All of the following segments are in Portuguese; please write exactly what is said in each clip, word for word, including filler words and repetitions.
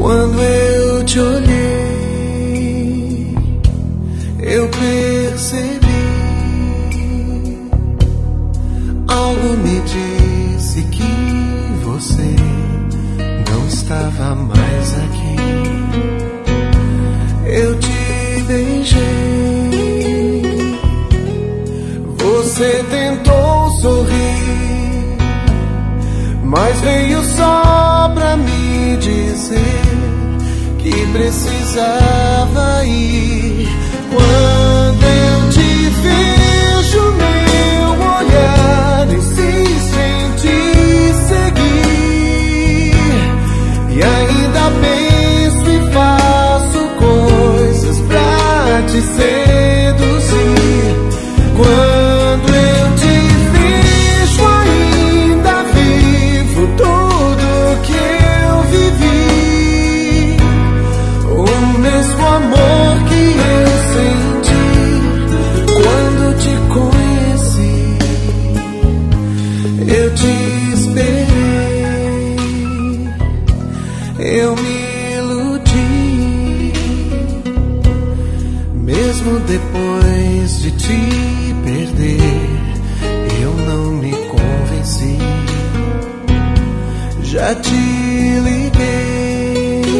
Quando eu te olhei, eu percebi. Algo me disse que você não estava mais aqui. Eu te beijei, você tentou sorrir, mas veio só pra me dizer que precisava ir. Quando eu te vejo, meu olhar insiste em te seguir, e ainda penso e faço coisas pra te seduzir. Quando eu te vejo, ainda vivo tudo que eu vivi, o mesmo amor que eu senti quando te conheci. Eu te esperei, eu me iludi, mesmo depois de te perder, eu não me convenci. Já te liguei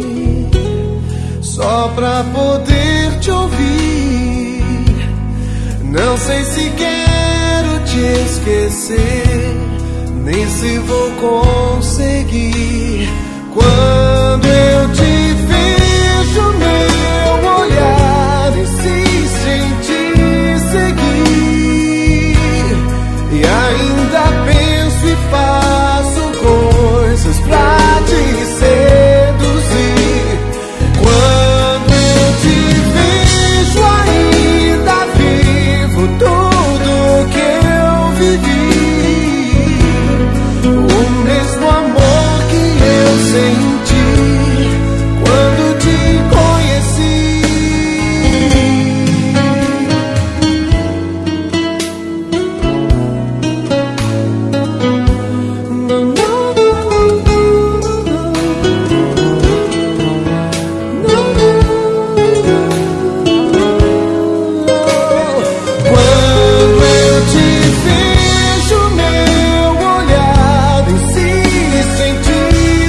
só pra poder te ouvir. Não sei se quero te esquecer, nem se vou conseguir. Quando eu te vejo, meu olhar insiste em te seguir, e ainda penso e faço coisas pra te seduzir. Quando eu te vejo, ainda vivo tudo que eu vivi, o mesmo amor que eu senti quando te conheci. Não, não, não, quando eu te vejo, meu olhar insiste em te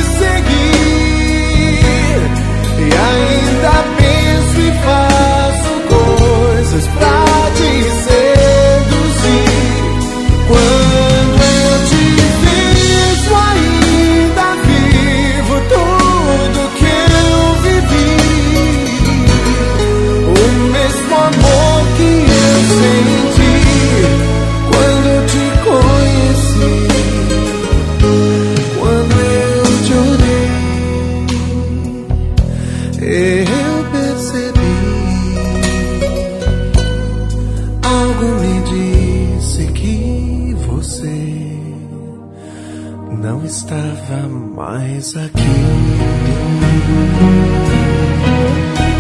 seguir, e ainda penso e faço coisas pra te seduzir. Quando eu te vejo, ainda vivo tudo que eu vivi, o mesmo amor que eu senti quando te conheci. Quando eu te olhei, eu percebi. Algo me disse que você não estava mais aqui.